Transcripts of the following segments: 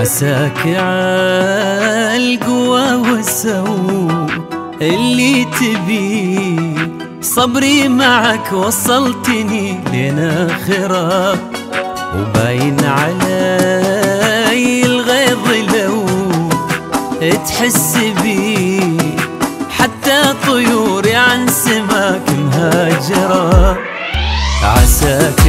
عساك عالقوة والسوء اللي تبي، صبري معك وصلتني لين آخرة، وباين علي الغيظ لو تحس بي، حتى طيوري عن سماك مهاجرة. عساك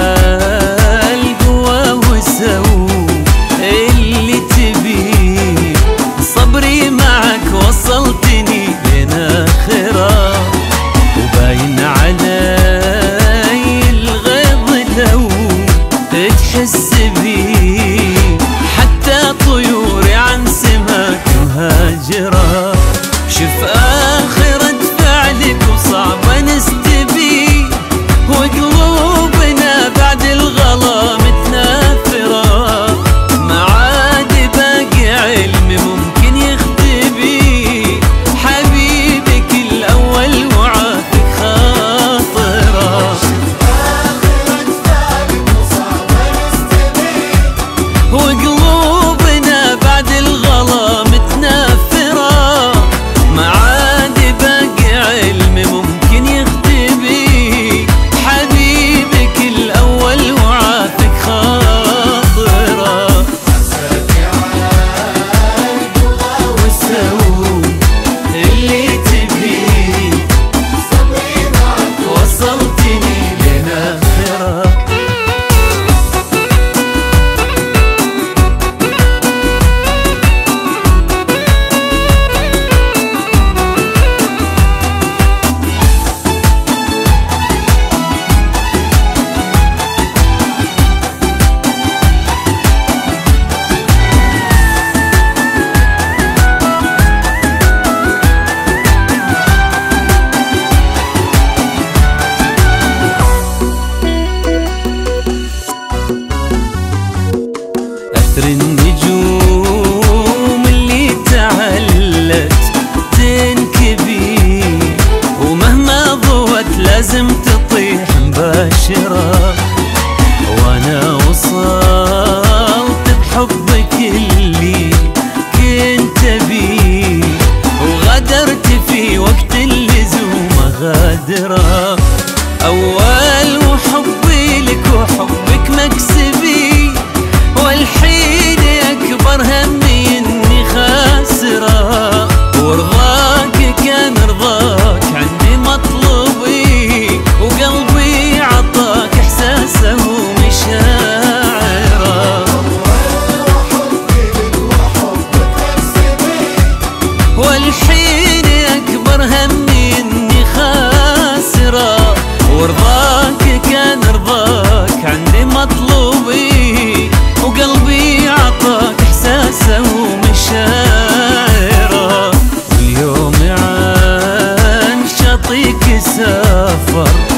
عالقوة والسوء اللي تبي، صبري معك وصلتني لين آخرة، وباين علي الغيظ لو تحس بي، حتى طيوري عن سماك مهاجرة. شوف آخرة فعلك وصعبة نستبي، وقلوبنا بعد الغلا متنافرة، ما عاد باقي علم ممكن يختبي، حبيبك الأول وعافك خاطرة. وقلوبنا بعد الغلا متنافرة، ما عاد باقي علم ممكن يختبي، حبيبك الأول وعافك خاطرة. عساك عالقوة والسوء اللي تبي، صبري معك وصلتني لين آخرة. أثر النجوم اللي تعلت تنكبي، ومهما ضوت لازم تطيح مباشرة، وانا وصلت بحبك اللي كنت بيه، وغدرت في وقت اللزوم غادرة. أول وحبي لك وحبك مكسبي، والحين أكبر همي إني خاسرة، ورضاك كان رضاك عندي مطلوبي، وقلبي عطاك إحساسه ومشاعره. والحين أكبر همي إني خاسرة، ورضاك كان رضاك عندي مطلوبي، وقلبي عطاك إحساسه ومشاعره. واليوم عن شطيك سافر